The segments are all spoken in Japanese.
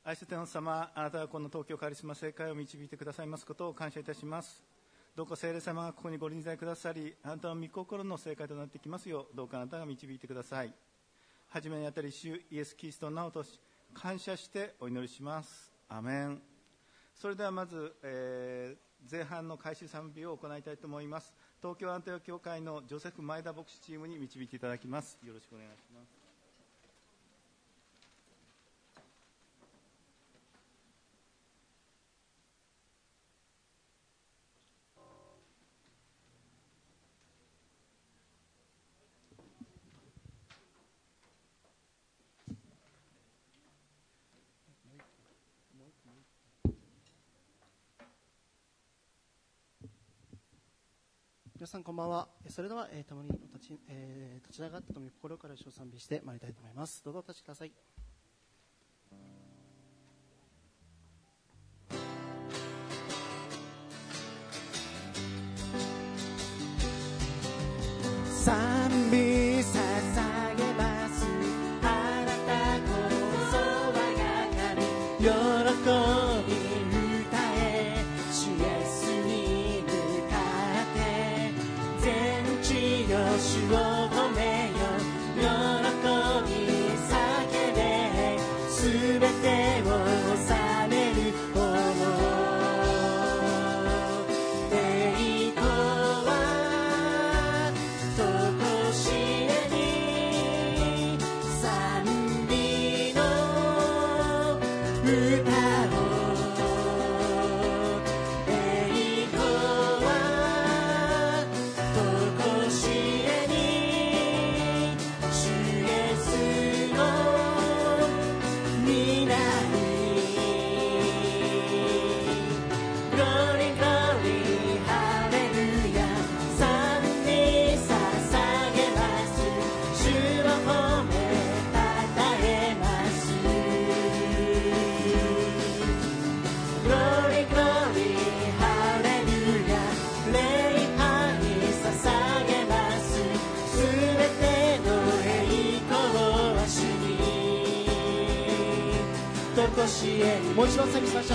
愛する天皇様、あなたはこの東京カリスマ聖会を導いてくださいますことを感謝いたします。どうか聖霊様がここにご臨在くださり、あなたの御心の聖会となってきますよう、どうかあなたが導いてください。はじめにあたり主イエス・キリストの名を通し感謝してお祈りします。アメン。それではまず、前半の開始賛美を行いたいと思います。東京アントニオ教会のジョセフ前田牧師チームに導いていただきます。よろしくお願いします。 皆さんこんばんは。それでは、共に立ち上がって共に心から主を賛美してまいりたいと思います。どうぞお立ちください。賛美捧げます。あなたこそ我が神、喜び歌え、主イエスに向かって全地よ主を褒めよ、喜び叫べ、すべてを治める王の栄光はとこしえに、賛美の歌を、栄光はとこしえに、主イエスの皆に、Glory Glory ハレルヤ、賛美捧げます。主を褒めたたえます。Glory Glory ハレルヤ、礼拝捧げます。すべての栄光は主に、とこしえに。もう一度賛美しましょう。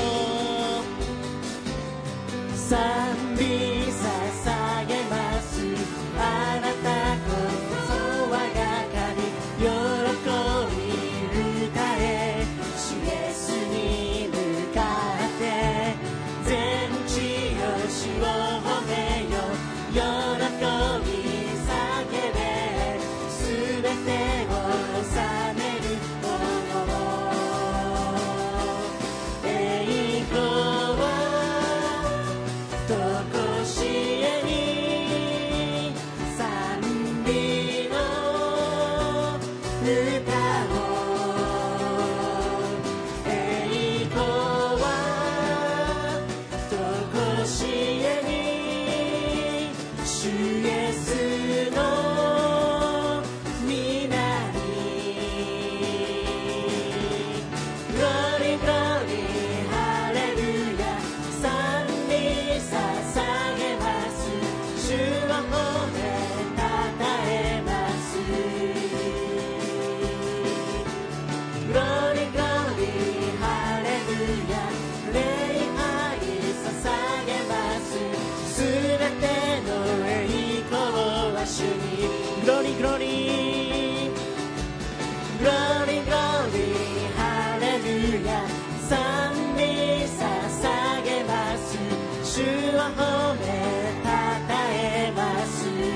賛美捧げます。あなたこそ我が神、喜び歌え、主イエスに向かって全地よ主を褒めよ、喜び叫べ、すべてを治める王の栄光はとこしえに、賛美の歌を、栄光はとこしえに、主イエスの皆に、Glory Glory ハレルヤ、賛美捧げます。主を褒めたたえます。Glory Glory ハレルヤ、礼拝捧げます。すべての栄光は主に、Glory Glory Glory Glory ハレルヤ、賛美捧げます。主を褒めたたえます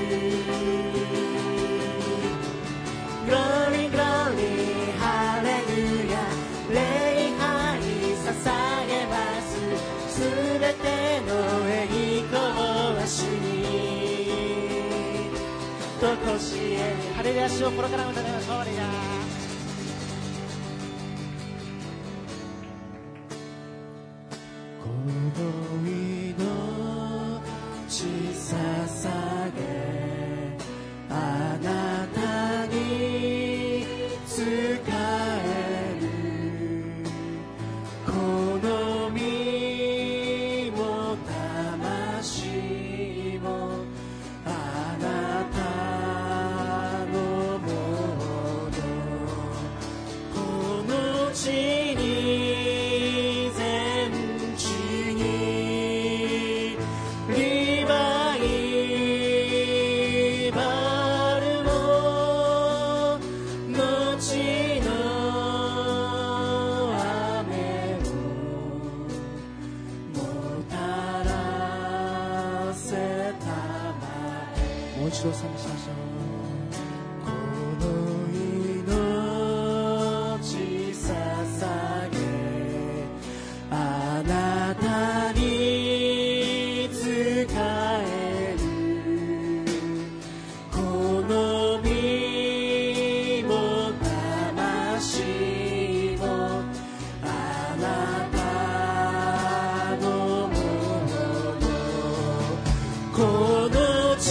。Glory Glory ハレルヤ、礼拝捧げます。すべての栄光は主に、とこしえに。ハレルヤ、主を心から歌いましょう。ハレルヤ。この命捧げ、あなたに仕える。この身も魂もあなたのもの。 一度賛美しましょう。この命捧げあなたに仕えるこの身も魂もあなたのものこの地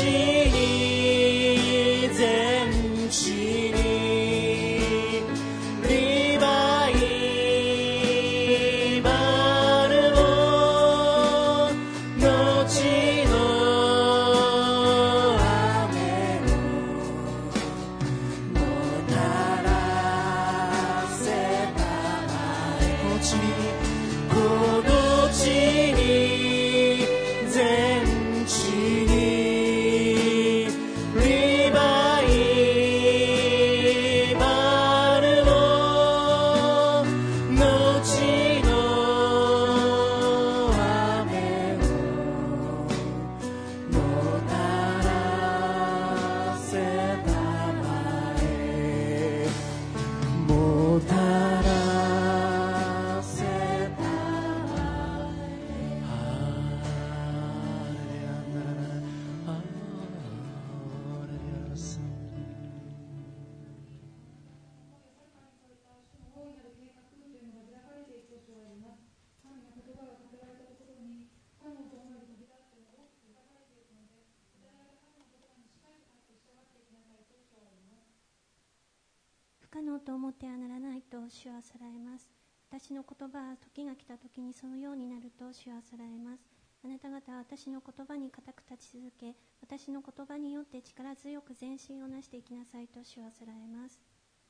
不可能と思ってはならないと主はさられます。私の言葉は時が来た時にそのようになると主はさられます。あなた方は私の言葉に固く立ち続け、私の言葉によって力強く前進をなしていきなさいと主はさられます。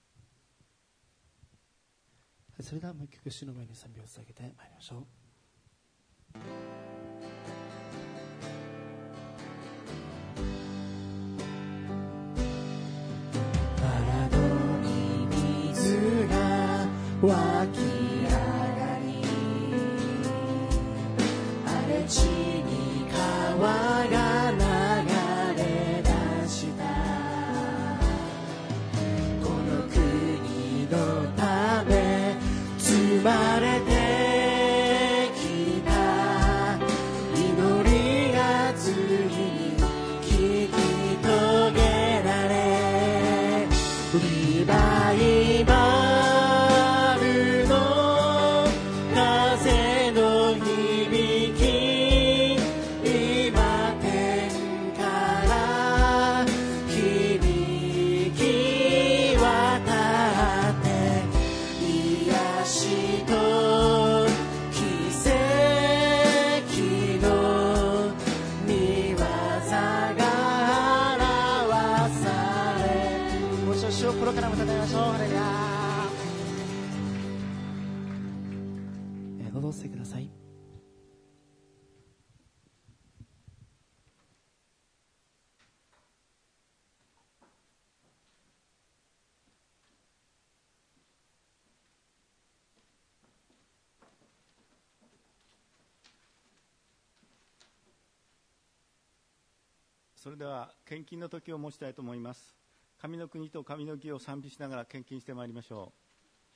それではもう一曲主の前に賛美を捧げてまいりましょう。湧き上がり荒れ地に川が流れ出したこの国のため積まれてきた祈りがついに聞き遂げられリバイバルお寄せください。 それでは献金の時を持ちたいと思います。神の国と神の義を賛美しながら献金してまいりましょう。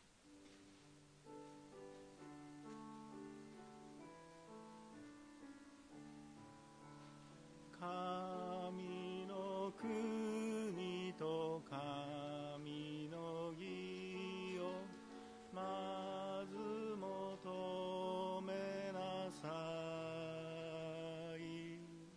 神の国と神の義をまず求めなさい。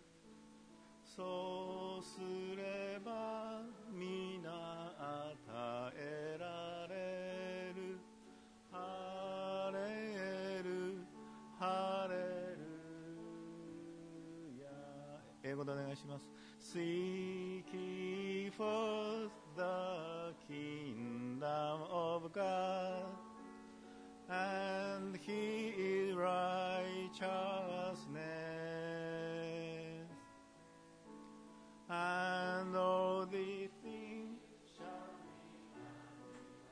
そうすれば皆与えられる。ハレルハレルヤ。英語でお願いします。 Seek ye first the kingdom of God and His righteousness, and all these things shall be added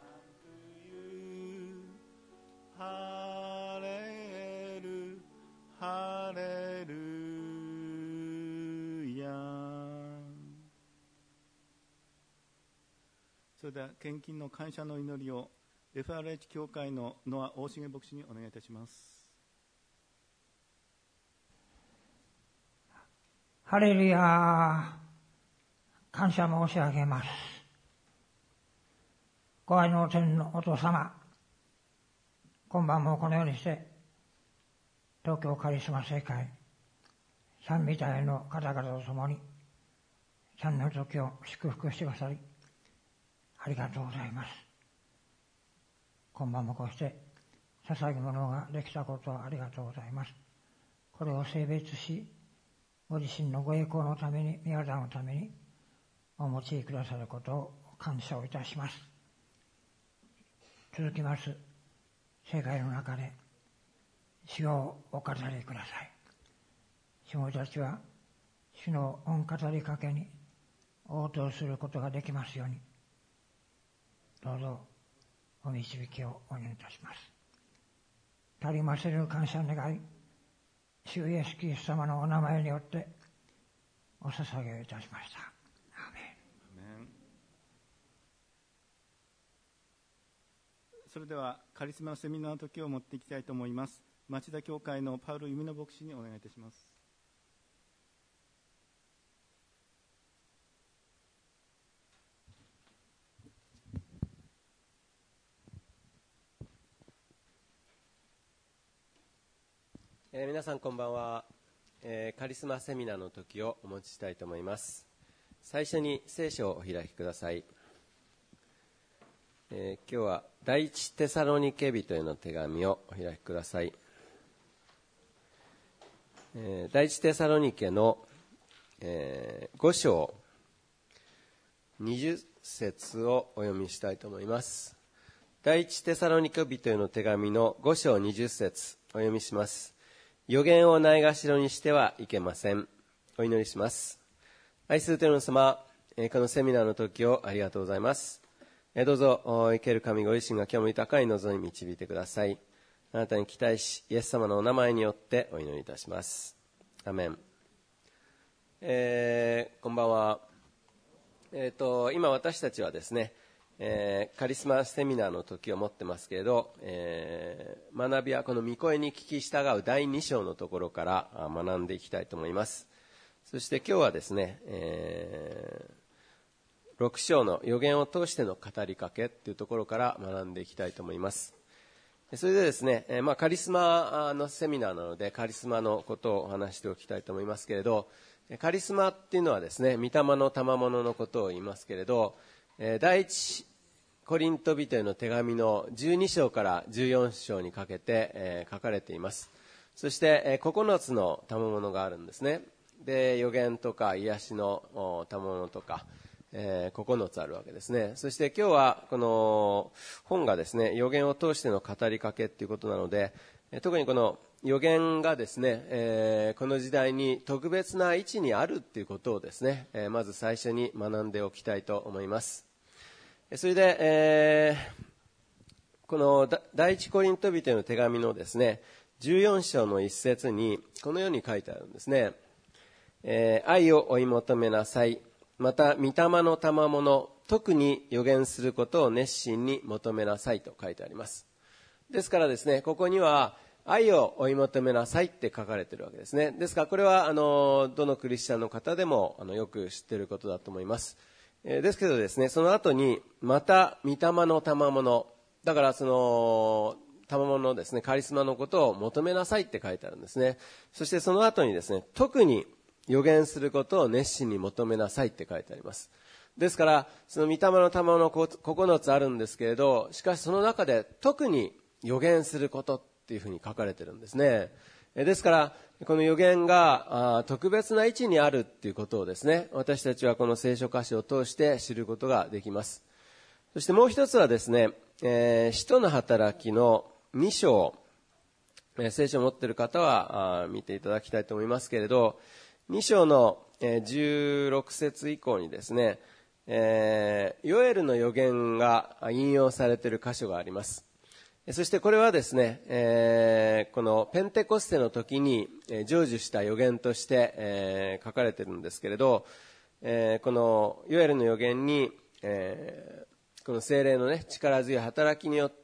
では献金の感謝の祈りを FRH 教会のノア大重牧師にお願いいたします。 ハレルヤ、感謝申し上げます。ご愛の天のお父様、今晩もこのようにして東京カリスマ聖会賛美隊の方々と共に3年の時を祝福してくださりありがとうございます。今晩もこうして捧げ物ができたことをありがとうございます。これを聖別し、ご自身のご栄光のために、御業のためにお持ちくださることを感謝をいたします。続きます聖会の中で主をお語りください。主もたちは主の御語りかけに応答することができますように、どうぞお導きをお願いいたします。足りませる感謝願い、主イエスキリスト様のお名前によってお捧げいたしました。アーメン。 それではカリスマセミナーの時を持っていきたいと思います。町田教会のパウロ弓野牧師にお願いいたします。 皆さんこんばんは。カリスマセミナーの時をお持ちしたいと思います。最初に聖書をお開きください。今日は第一テサロニケ人への手紙をお開きください。第一テサロニケの、5章20節をお読みしたいと思います。第一テサロニケ人への手紙の5章20節お読みします。預言をないがしろにしてはいけません。お祈りします。愛する天の様、このセミナーの時をありがとうございます。どうぞ生ける神ご自身が今日も豊かに望み導いてください。あなたに期待し、イエス様のお名前によってお祈りいたします。アメン。こんばんは。今私たちはですね、カリスマセミナーの時を持ってますけれど、学びはこの御声に聞き従う第2章のところから学んでいきたいと思います。そして今日はですね、6章の預言を通しての語りかけというところから学んでいきたいと思います。それでですね、カリスマのセミナーなのでカリスマのことをお話しておきたいと思いますけれど、カリスマっていうのはですね、御霊の賜物のことを言いますけれど、第一コリント人への手紙の12章から14章にかけて、書かれています。そして、9つの賜物があるんですね。で、預言とか癒しの賜物とか、9つあるわけですね。そして今日はこの本がですね、預言を通しての語りかけということなので、特にこの預言がですね、この時代に特別な位置にあるということをですね、まず最初に学んでおきたいと思います。それで、この第一コリント人への手紙のですね、14章の一節にこのように書いてあるんですね。愛を追い求めなさい。また御霊の賜物、特に預言することを熱心に求めなさいと書いてあります。ですからですね、ここには愛を追い求めなさいって書かれているわけですね。ですからこれはどのクリスチャンの方でもよく知っていることだと思います。ですけどですね、その後にまた御霊の賜物、だからその賜物のですね、カリスマのことを求めなさいって書いてあるんですね。そしてその後にですね、特に預言することを熱心に求めなさいって書いてあります。ですからその御霊の賜物9つあるんですけれど、しかしその中で特に預言することっていうふうに書かれてるんですね。ですからこの預言が特別な位置にあるっていうことをですね、私たちはこの聖書箇所を通して知ることができます。そしてもう一つはですね、使徒の働きの2章、聖書を持っている方は見ていただきたいと思いますけれど、2章の16節以降にですね、ヨエルの預言が引用されている箇所があります。そしてこれはですね、このペンテコステの時に成就した預言として書かれているんですけれど、このヨエルの預言にこの聖霊のね、力強い働きによって、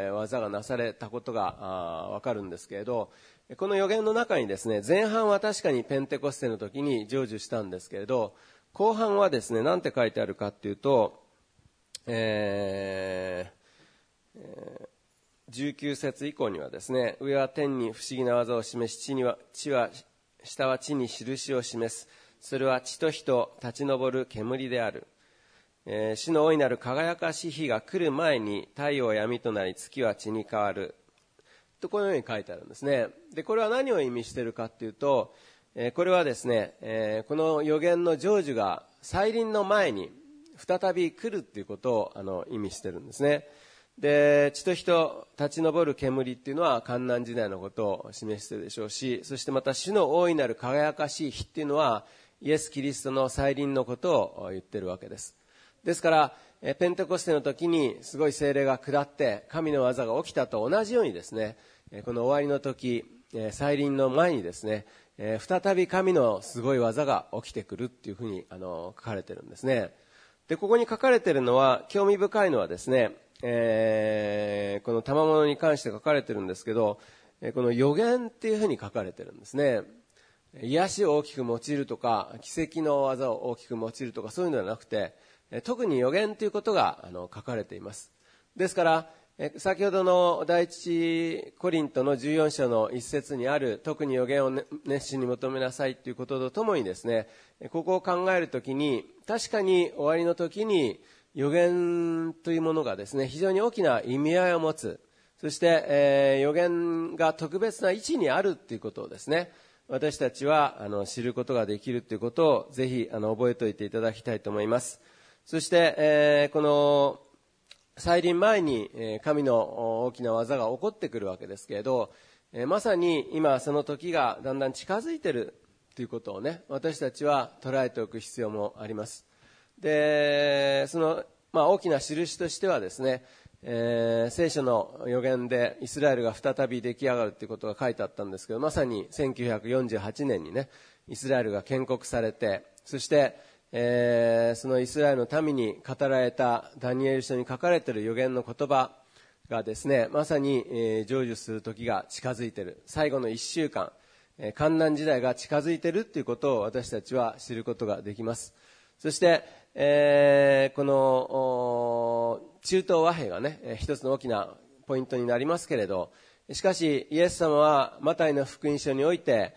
技がなされたことがわかるんですけれど、この預言の中にですね、前半は確かにペンテコステの時に成就したんですけれど、後半はですね、なんて書いてあるかっていうと、19節以降にはですね、上は天に不思議な技を示し、下は地に印を示す。それは地と火と立ち上る煙である。主の大いなる輝かしい日が来る前に太陽は闇となり月は血に変わる。とこのように書いてあるんですね。で、これは何を意味しているかっていうと、これはですね、この預言の成就が再臨の前に再び来るっていうことを意味してるんですね。で、地と火と立ち上る煙っていうのは患難時代のことを示しているでしょうし、そしてまた主の大いなる輝かしい日っていうのはイエス・キリストの再臨のことを言ってるわけです。ですからペンテコステの時にすごい聖霊が下って神の技が起きたと同じようにですね、この終わりの時、再臨の前にですね、再び神のすごい技が起きてくるっていうふうに書かれてるんですね。で、ここに書かれているのは、興味深いのはですね、この賜物に関して書かれてるんですけど、この預言っていうふうに書かれてるんですね。癒しを大きく用いるとか、奇跡の技を大きく用いるとか、そういうのではなくて、特に預言ということが書かれています。ですから先ほどの第一コリントの14章の一節にある特に預言を熱心に求めなさいということとともにですね、ここを考えるときに確かに終わりの時に預言というものがですね、非常に大きな意味合いを持つ。そして、預言が特別な位置にあるということをですね、私たちは知ることができるということをぜひ覚えておいていただきたいと思います。そして、この再臨前に神の大きな技が起こってくるわけですけれど、まさに今その時がだんだん近づいているということをね、私たちは捉えておく必要もあります。で、その、大きな印としてはですね、聖書の預言でイスラエルが再び出来上がるということが書いてあったんですけど、まさに1948年にね、イスラエルが建国されて、そしてそのイスラエルの民に語られたダニエル書に書かれている預言の言葉がですね、まさに成就する時が近づいている。最後の1週間、患難時代が近づいているということを私たちは知ることができます。そして、この中東和平がね、一つの大きなポイントになりますけれど、しかしイエス様はマタイの福音書において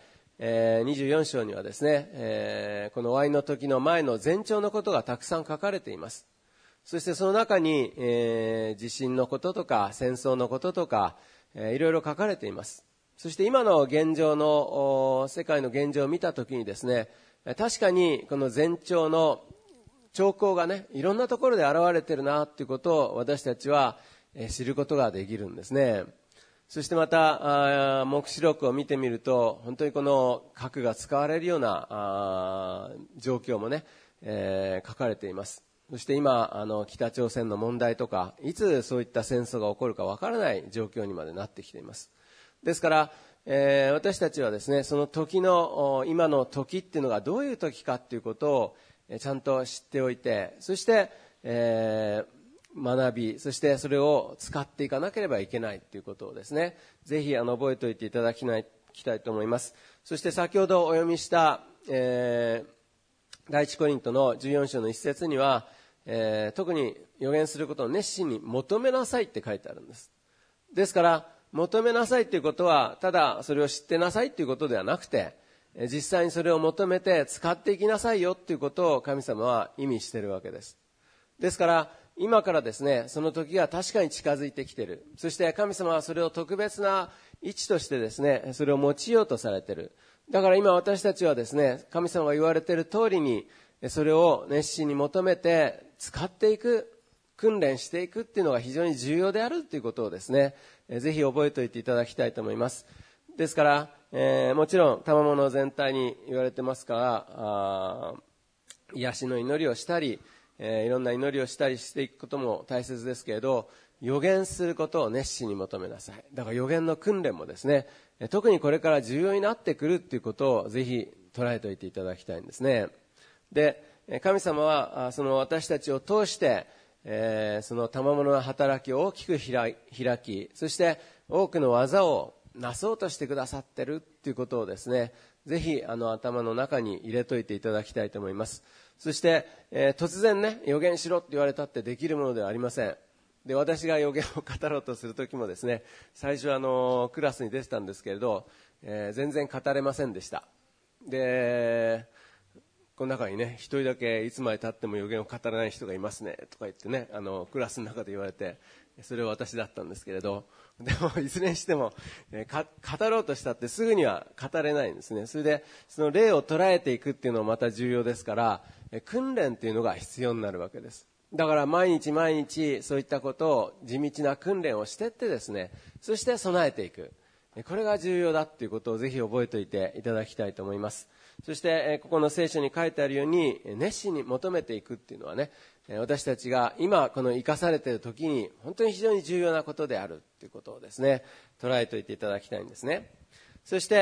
24章にはですね、この終わりの時の前の前兆のことがたくさん書かれています。そしてその中に、地震のこととか戦争のこととか、いろいろ書かれています。そして今の現状の世界の現状を見た時にですね、確かにこの前兆の兆候がね、いろんなところで現れているなということを私たちは知ることができるんですね。そしてまた黙示録を見てみると、本当にこの核が使われるような状況もね、書かれています。そして今北朝鮮の問題とか、いつそういった戦争が起こるかわからない状況にまでなってきています。ですから、私たちはですね、その時の今の時っていうのがどういう時かっていうことをちゃんと知っておいて、そして、学び、そしてそれを使っていかなければいけないということをですね、ぜひ覚えておいていただきたいと思います。そして先ほどお読みした、第一コリントの14章の一節には、特に預言することを熱心に求めなさいって書いてあるんです。ですから求めなさいということはただそれを知ってなさいということではなくて、実際にそれを求めて使っていきなさいよということを神様は意味しているわけです。ですから今からですね、その時が確かに近づいてきている。そして神様はそれを特別な位置としてですね、それを用いようとされている。だから今私たちはですね、神様が言われている通りにそれを熱心に求めて使っていく、訓練していくっていうのが非常に重要であるということをですね、ぜひ覚えておいていただきたいと思います。ですから、もちろん賜物全体に言われてますから、癒しの祈りをしたり、いろんな祈りをしたりしていくことも大切ですけれど、預言することを熱心に求めなさい。だから預言の訓練もですね、特にこれから重要になってくるということをぜひ捉えておいていただきたいんですね。で、神様はその私たちを通してその賜物の働きを大きく開き、そして多くの技をなそうとしてくださってるっていうことをですね、ぜひ頭の中に入れといていただきたいと思います。そして、突然ね、予言しろって言われたってできるものではありません。で、私が予言を語ろうとするときもですね、最初クラスに出てたんですけれど、全然語れませんでした。で、この中にね、一人だけいつまで経っても予言を語らない人がいますねとか言ってね、クラスの中で言われて、それは私だったんですけれど、でもいずれにしても、語ろうとしたってすぐには語れないんですね。それでその霊を捉えていくっていうのもまた重要ですから、訓練っていうのが必要になるわけです。だから毎日毎日そういったことを地道な訓練をしていってですね、そして備えていく、これが重要だということをぜひ覚えておいていただきたいと思います。そしてここの聖書に書いてあるように熱心に求めていくっていうのはね、私たちが今この生かされている時に本当に非常に重要なことであるということをですね、捉えておいていただきたいんですね。そして、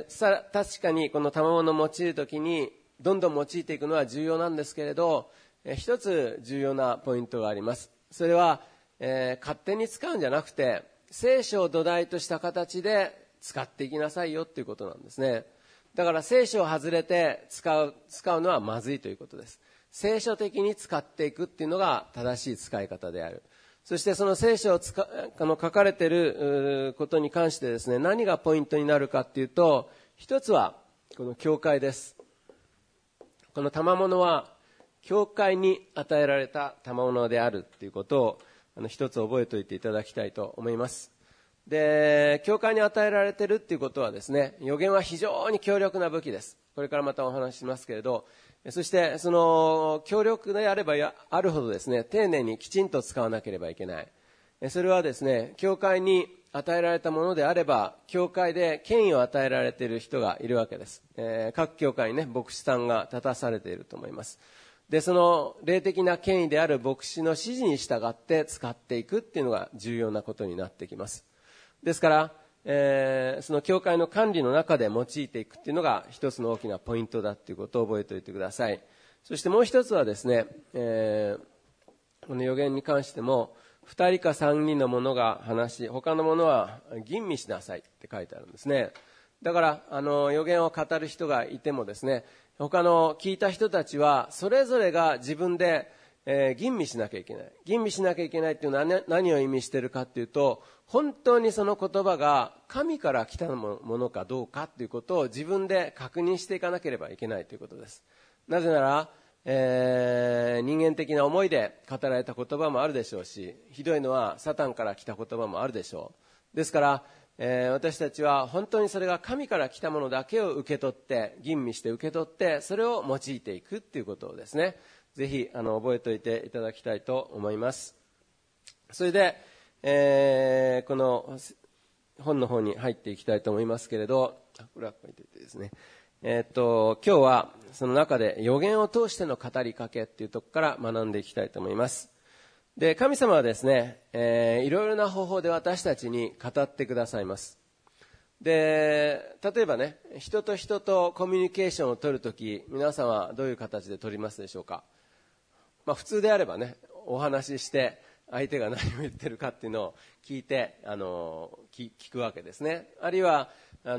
確かにこの賜物を用いる時にどんどん用いていくのは重要なんですけれど、一つ重要なポイントがあります。それは、勝手に使うんじゃなくて聖書を土台とした形で使っていきなさいよということなんですね。だから聖書を外れて使うのはまずいということです。聖書的に使っていくっていうのが正しい使い方である。そしてその聖書を書かれていることに関してですね、何がポイントになるかっていうと、一つはこの教会です。この賜物は教会に与えられた賜物であるということを一つ覚えておいていただきたいと思います。で、教会に与えられているということはですね、預言は非常に強力な武器です。これからまたお話ししますけれど、そしてその強力であればあるほどですね、丁寧にきちんと使わなければいけない。それはですね、教会に与えられたものであれば、教会で権威を与えられている人がいるわけです。各教会にね、牧師さんが立たされていると思います。で、その霊的な権威である牧師の指示に従って使っていくっていうのが重要なことになってきます。ですから、その教会の管理の中で用いていくっていうのが一つの大きなポイントだということを覚えておいてください。そしてもう一つはですね、この預言に関しても2人か3人の者が話し、他の者は吟味しなさいって書いてあるんですね。だから預言を語る人がいてもですね、他の聞いた人たちはそれぞれが自分で吟味しなきゃいけない。吟味しなきゃいけないっていうのは何を意味しているかっていうと、本当にその言葉が神から来たものかどうかっていうことを自分で確認していかなければいけないということです。なぜなら、人間的な思いで語られた言葉もあるでしょうし、ひどいのはサタンから来た言葉もあるでしょう。ですから、私たちは本当にそれが神から来たものだけを受け取って、吟味して受け取ってそれを用いていくっていうことをですね、ぜひ覚えておいていただきたいと思います。それで、この本の方に入っていきたいと思いますけれど、これはここに出てですね、今日はその中で預言を通しての語りかけっていうところから学んでいきたいと思います。で、神様はですね、いろいろな方法で私たちに語ってくださいます。で、例えばね、人と人とコミュニケーションを取るとき、皆さんはどういう形で取りますでしょうか。普通であればね、お話しして相手が何を言ってるかっていうのを聞いて聞くわけですね。あるいはメ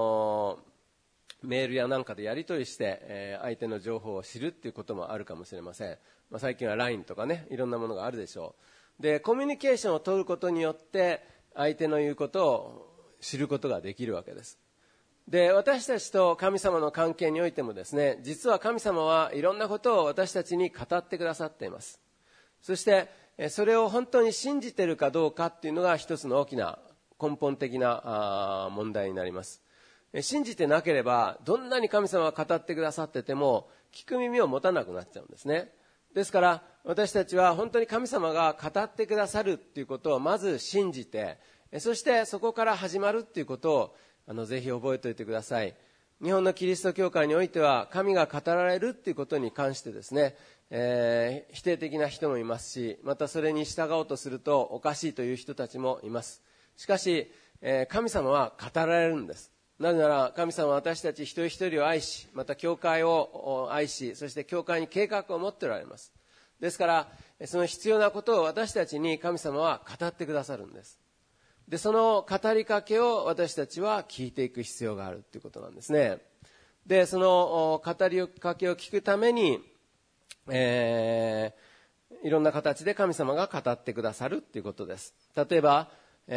ールやなんかでやり取りして、相手の情報を知るっていうこともあるかもしれません。最近は LINE とかね、いろんなものがあるでしょう。で、コミュニケーションを取ることによって相手の言うことを知ることができるわけです。で、私たちと神様の関係においてもですね、実は神様はいろんなことを私たちに語ってくださっています。そしてそれを本当に信じているかどうかっていうのが一つの大きな根本的な問題になります。信じてなければどんなに神様が語ってくださってても聞く耳を持たなくなっちゃうんですね。ですから私たちは本当に神様が語ってくださるっていうことをまず信じて、そしてそこから始まるっていうことをぜひ覚えておいてください。日本のキリスト教会においては神が語られるということに関してですね、否定的な人もいますし、またそれに従おうとするとおかしいという人たちもいます。しかし、神様は語られるんです。なぜなら神様は私たち一人一人を愛し、また教会を愛し、そして教会に計画を持っておられます。 ですからその必要なことを私たちに神様は語ってくださるんです。でその語りかけを私たちは聞いていく必要があるということなんですね。でその語りかけを聞くために、いろんな形で神様が語ってくださるということです。例えば、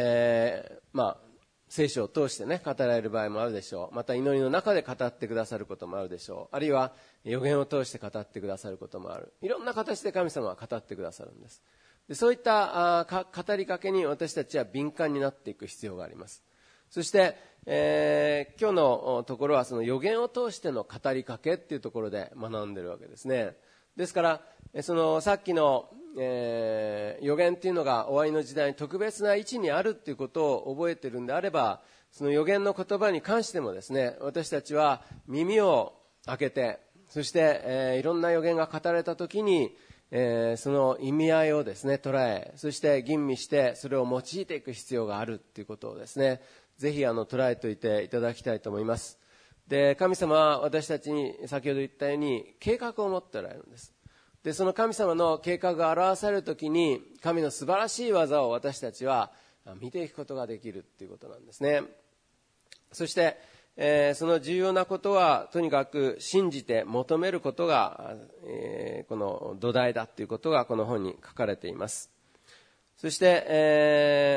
聖書を通してね語られる場合もあるでしょう。また祈りの中で語ってくださることもあるでしょう。あるいは預言を通して語ってくださることもある。いろんな形で神様は語ってくださるんです。でそういった語りかけに私たちは敏感になっていく必要があります。そして、今日のところはその預言を通しての語りかけっていうところで学んでいるわけですね。ですからそのさっきの、預言っていうのが終わりの時代に特別な位置にあるっていうことを覚えているんであれば、その預言の言葉に関してもですね、私たちは耳を開けて、そして、いろんな預言が語られた時に、その意味合いをですね捉え、そして吟味してそれを用いていく必要があるっていうことをですね、ぜひ捉えておいていただきたいと思います。で神様は私たちに先ほど言ったように計画を持っておられるんです。でその神様の計画が表されるときに、神の素晴らしい技を私たちは見ていくことができるということなんですね。そして、その重要なことはとにかく信じて求めることが、この土台だということがこの本に書かれています。そして、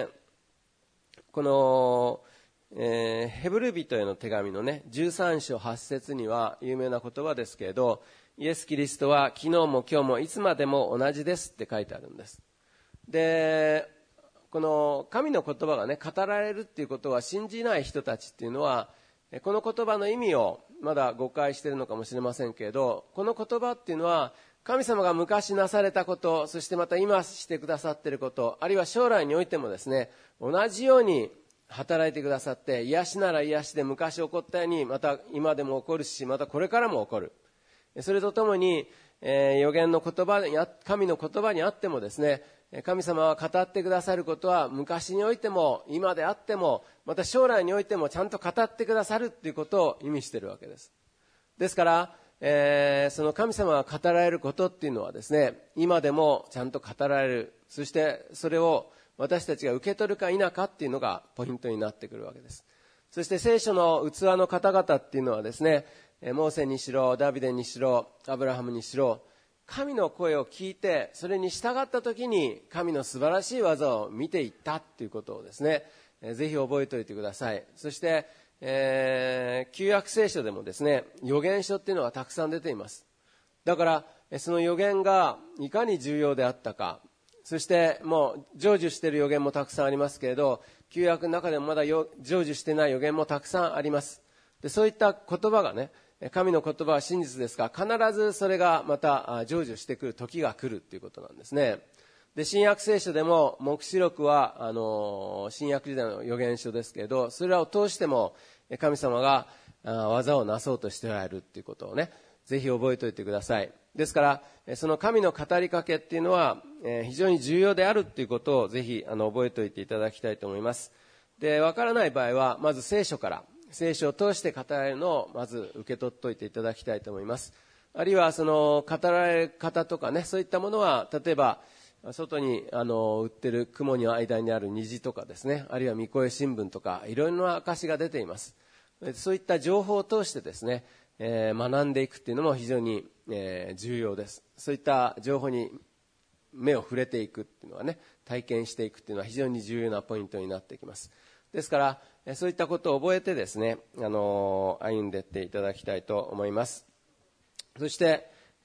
このヘブル人への手紙のね13章8節には有名な言葉ですけれど、イエス・キリストは昨日も今日もいつまでも同じですって書いてあるんです。でこの神の言葉がね語られるっていうことは、信じない人たちっていうのはこの言葉の意味をまだ誤解しているのかもしれませんけれど、この言葉っていうのは神様が昔なされたこと、そしてまた今してくださっていること、あるいは将来においてもですね同じように働いてくださって、癒しなら癒しで昔起こったようにまた今でも起こるし、またこれからも起こる。それとともに、預言の言葉、神の言葉にあってもですね、神様は語ってくださることは昔においても今であってもまた将来においてもちゃんと語ってくださるということを意味しているわけです。ですから、その神様が語られることっていうのはですね、今でもちゃんと語られる。そしてそれを私たちが受け取るか否かっていうのがポイントになってくるわけです。そして聖書の器の方々っていうのはですね、モーセにしろダビデにしろアブラハムにしろ、神の声を聞いてそれに従った時に神の素晴らしい技を見ていったということをですね、ぜひ覚えておいてください。そして、旧約聖書でもですね預言書っていうのがたくさん出ています。だからその預言がいかに重要であったか、そしてもう成就している預言もたくさんありますけれど、旧約の中でもまだ成就していない預言もたくさんあります。でそういった言葉がね、神の言葉は真実ですが、必ずそれがまた成就してくる時が来るということなんですね。で新約聖書でも黙示録は新約時代の預言書ですけれど、それらを通しても神様が技をなそうとしておられるということをね、ぜひ覚えておいてください。ですからその神の語りかけっていうのは非常に重要であるということをぜひ覚えておいていただきたいと思います。でわからない場合はまず聖書を通して語られるのをまず受け取っておいていただきたいと思います。あるいはその語られる方とかね、そういったものは例えば外に売ってる雲の間にある虹とかですね、あるいは御声新聞とかいろいろな証が出ています。そういった情報を通してですね、学んでいくっていうのも非常に重要です。そういった情報に目を触れていくっていうのはね、体験していくっていうのは非常に重要なポイントになってきます。ですからそういったことを覚えてですね、歩んでいっていただきたいと思います。そして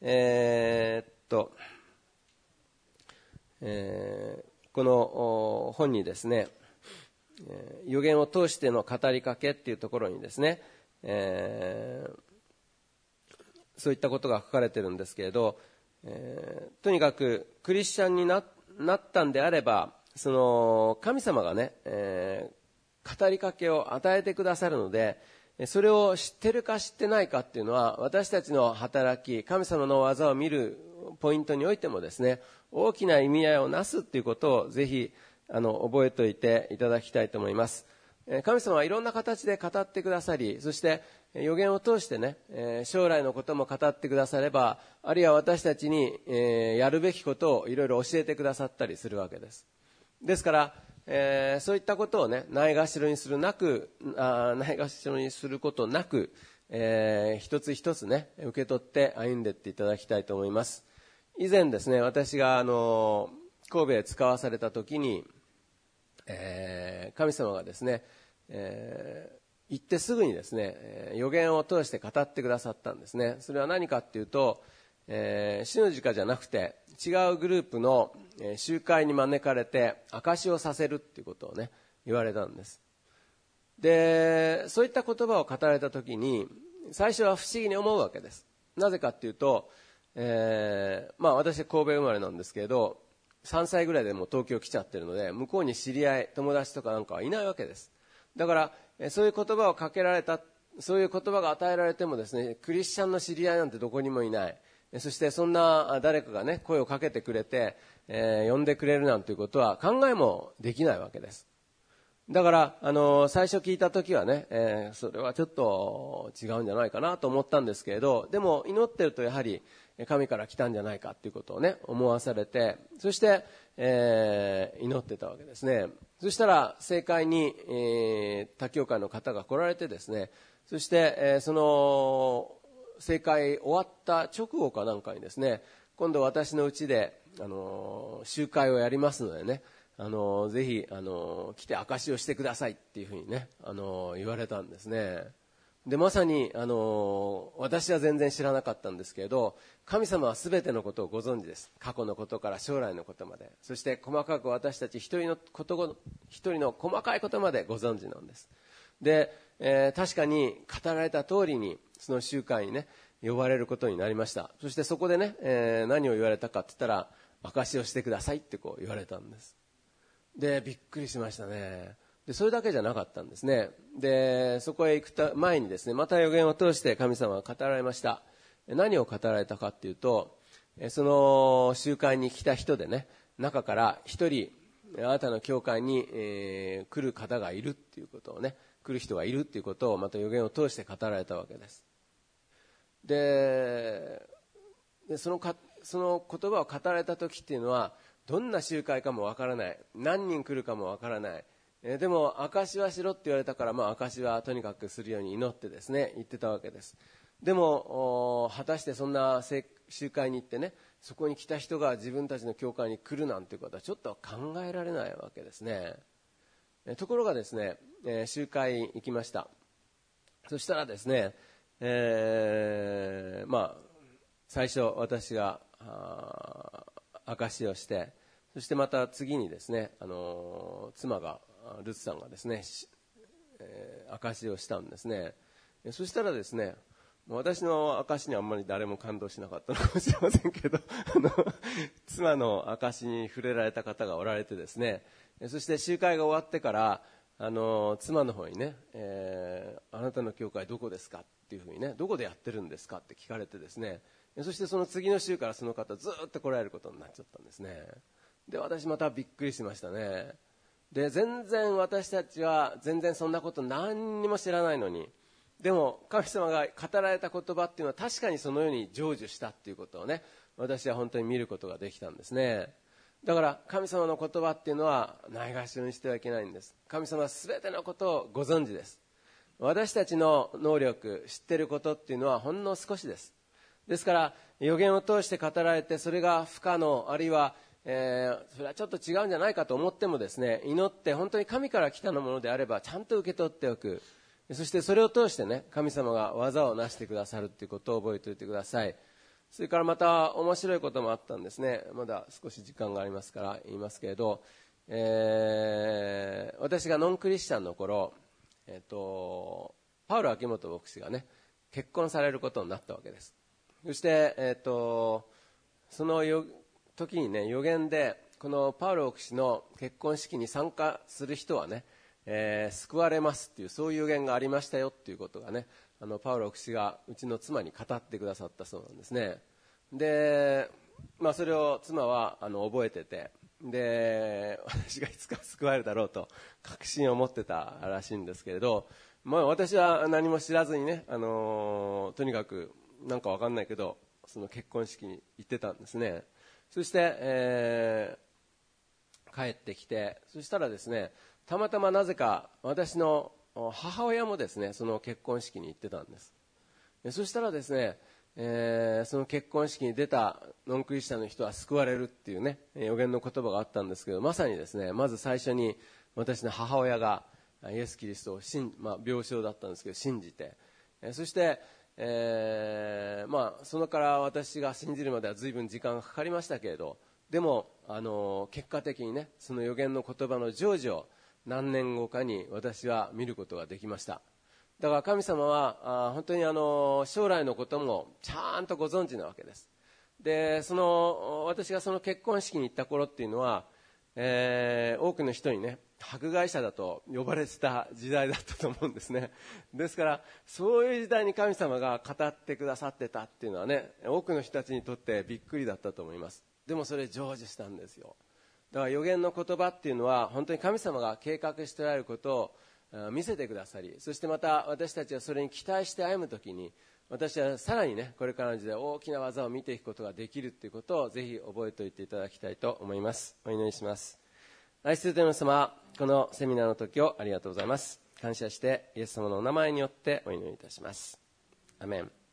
この本にですね、預言を通しての語りかけっていうところにですね、そういったことが書かれているんですけれど、とにかくクリスチャンになったんであれば、その神様がね、語りかけを与えてくださるので、それを知ってるか知ってないかっていうのは私たちの働き、神様の技を見るポイントにおいてもですね、大きな意味合いをなすっていうことをぜひ覚えておいていただきたいと思います。神様はいろんな形で語ってくださり、そして預言を通してね、将来のことも語ってくだされば、あるいは私たちに、やるべきことをいろいろ教えてくださったりするわけです。ですから、そういったことをね、ないがしろにすることなく、一つ一つね、受け取って歩んでいっていただきたいと思います。以前ですね、私が神戸へ使わされた時に、神様がですね、行ってすぐにですね、預言を通して語ってくださったんですね。それは何かっていうと、主の直じゃなくて違うグループの集会に招かれて証しをさせるっていうことをね、言われたんです。で、そういった言葉を語られた時に最初は不思議に思うわけです。なぜかっていうと、私は神戸生まれなんですけれど、3歳ぐらいでもう東京来ちゃってるので、向こうに知り合い友達とかなんかはいないわけです。だからそういう言葉をかけられた、そういう言葉が与えられてもですね、クリスチャンの知り合いなんてどこにもいない。そしてそんな誰かがね、声をかけてくれて、呼んでくれるなんていうことは考えもできないわけです。だから最初聞いた時はね、それはちょっと違うんじゃないかなと思ったんですけれど、でも祈ってるとやはり神から来たんじゃないかっていうことをね、思わされて、そして、祈ってたわけですね。そしたら正会に、他教会の方が来られてですね、そして、その正会終わった直後かなんかにですね、今度私の家で、集会をやりますのでね、ぜひ来て証しをしてくださいっていうふうにね、言われたんですね。でまさに私は全然知らなかったんですけれど、神様は全てのことをご存知です。過去のことから将来のことまで、そして細かく私たち一人の細かいことまでご存知なんです。で、確かに語られた通りにその集会にね、呼ばれることになりました。そしてそこでね、何を言われたかって言ったら、証しをしてくださいってこう言われたんです。でびっくりしましたね。でそれだけじゃなかったんですね。でそこへ行く前にですね、また預言を通して神様が語られました。何を語られたかっていうと、その集会に来た人でね、中から一人あなたの教会に、来る方がいるっていうことをね、来る人がいるっていうことをまた預言を通して語られたわけです。でその言葉を語られた時っていうのは、どんな集会かもわからない、何人来るかもわからない、でも証しはしろって言われたから、証しはとにかくするように祈ってですね、言ってたわけです。でも果たしてそんな集会に行ってね、そこに来た人が自分たちの教会に来るなんていうことはちょっと考えられないわけですね。ところがですね、集会行きました。そしたらですね、最初私が証しをして、そしてまた次にですね、妻がルツさんがですね、証しをしたんですね。そしたらですね、私の証しにはあんまり誰も感動しなかったのかもしれませんけど妻の証しに触れられた方がおられてですね、そして集会が終わってから妻の方にね、あなたの教会どこですかっていうふうにね、どこでやってるんですかって聞かれてですね、そしてその次の週からその方ずっと来られることになっちゃったんですね。で私またびっくりしましたね。で全然私たちは全然そんなこと何にも知らないのに、でも神様が語られた言葉っていうのは確かにそのように成就したっていうことをね、私は本当に見ることができたんですね。だから神様の言葉っていうのはないがしろにしてはいけないんです。神様は全てのことをご存知です。私たちの能力、知っていることっていうのはほんの少しです。ですから預言を通して語られて、それが不可能、あるいはそれはちょっと違うんじゃないかと思ってもですね、祈って本当に神から来たものであればちゃんと受け取っておく。そしてそれを通してね、神様が技を成してくださるということを覚えておいてください。それからまた面白いこともあったんですね。まだ少し時間がありますから言いますけれど、私がノンクリスチャンの頃、パウロ秋元牧師がね、結婚されることになったわけです。そして、その時にね、預言でこのパウロ牧師の結婚式に参加する人はね、救われますっていう、そういう預言がありましたよっていうことがね、パウロ牧師がうちの妻に語ってくださったそうなんですね。で、それを妻は覚えてて、で私がいつか救われるだろうと確信を持ってたらしいんですけれど、 私は何も知らずにね、とにかくなんかわかんないけどその結婚式に行ってたんですね。そして、帰ってきて、そしたらですね、たまたまなぜか私の母親もですねその結婚式に行ってたんです。そしたらですね、その結婚式に出たノンクリスチャンの人は救われるっていうね予言の言葉があったんですけど、まさにですね、まず最初に私の母親がイエス・キリストを病床だったんですけど信じて、そして、そのから私が信じるまでは随分時間がかかりましたけれど、でも結果的にねその予言の言葉の成就を何年後かに私は見ることができました。だから神様は本当に将来のこともちゃんとご存知なわけです。で私がその結婚式に行った頃っていうのは、多くの人にね迫害者だと呼ばれてた時代だったと思うんですね。ですからそういう時代に神様が語ってくださってたっていうのはね、多くの人たちにとってびっくりだったと思います。でもそれ成就したんですよ。だから予言の言葉っていうのは本当に神様が計画しておられることを見せてくださり、そしてまた私たちはそれに期待して歩むときに、私はさらにねこれからの時代大きな技を見ていくことができるということをぜひ覚えておいていただきたいと思います。お祈りします。愛する天の様、このセミナーの時をありがとうございます。感謝してイエス様のお名前によってお祈りいたします。アメン。